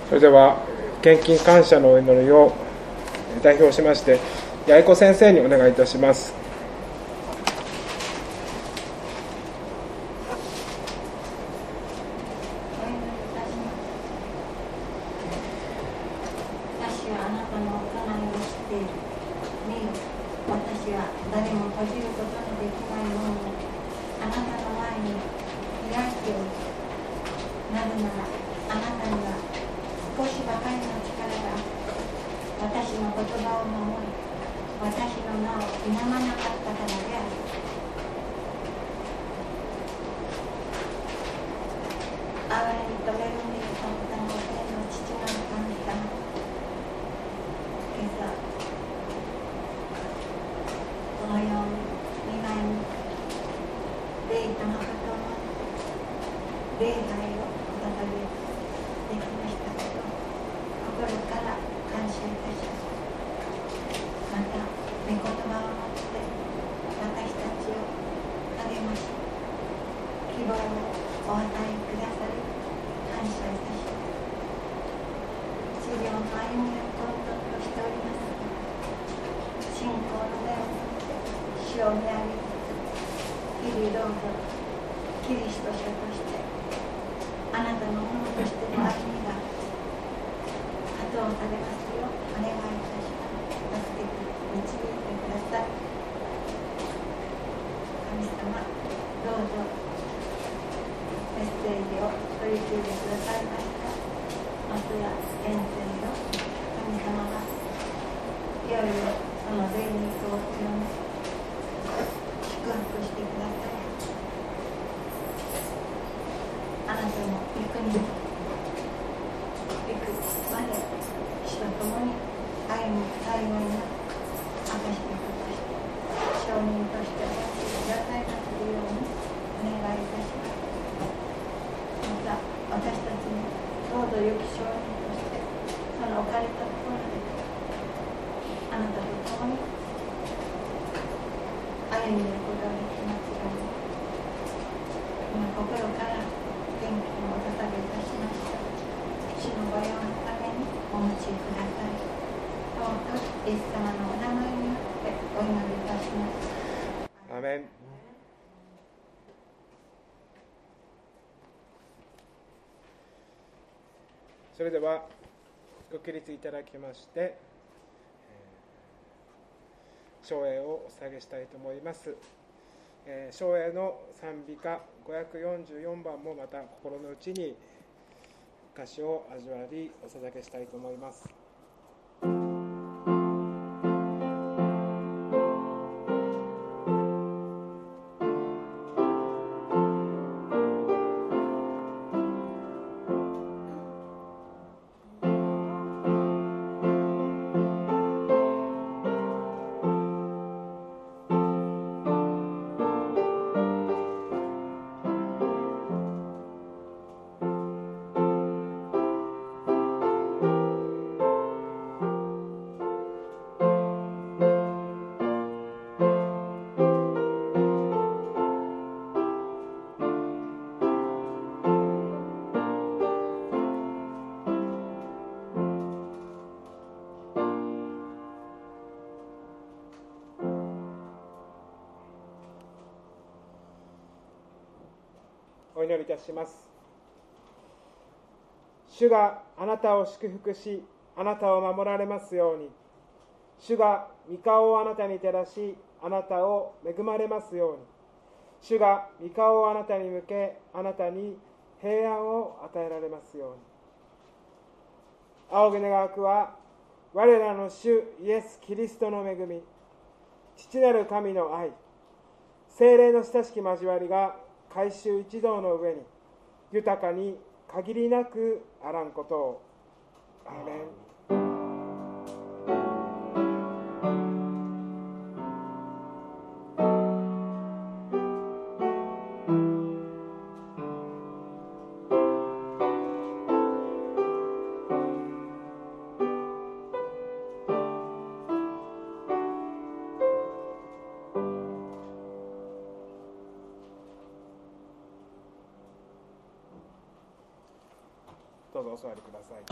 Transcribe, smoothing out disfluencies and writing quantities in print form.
それでは献金感謝のお祈りを代表しまして八重子先生にお願いいたします。それではご起立いただきまして唱詠をお捧げしたいと思います。唱詠の賛美歌544番もまた心の内に歌詞を味わいお捧げしたいと思います。お祈りいたします。主があなたを祝福し、あなたを守られますように。主が御顔をあなたに照らし、あなたを恵まれますように。主が御顔をあなたに向け、あなたに平安を与えられますように。仰ぎ願くは、我らの主イエス・キリストの恵み、父なる神の愛、聖霊の親しき交わりが改宗一同の上に豊かに限りなくあらんことを。アーメン。どうぞお座りください。